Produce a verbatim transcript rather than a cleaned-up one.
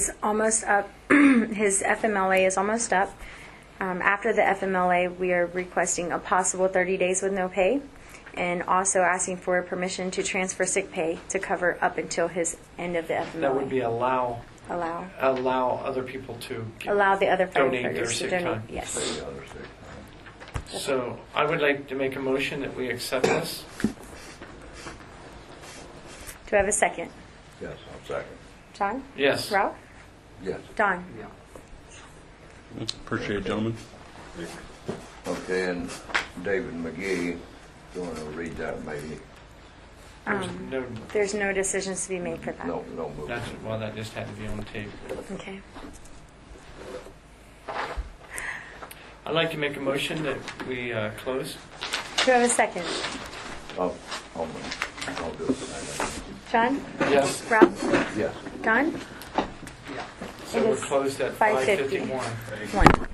almost up. His F M L A is almost up. Um, after the F M L A, we are requesting a possible thirty days with no pay, and also asking for permission to transfer sick pay to cover up until his end of the F M L A. That would be allow allow allow other people to give, allow the other donate their firefighters to sick donate. time. Yes. The other sick time. So I would like to make a motion that we accept this. Do I have a second? Yes, I'll second. John? Yes. Ralph? Yes. Don? Appreciate it, gentlemen. Okay, and David McGee, you want to read that maybe? There's Um, no, There's no decisions to be made for that. No, no move. that's, well, that just had to be on the tape. Okay. I'd like to make a motion that we uh, close. Do I have a second? I'll, I'll, I'll do it. John? Yes. Ralph? Yes. Don? So It we're is closed at five five fifty. fifty-one. One.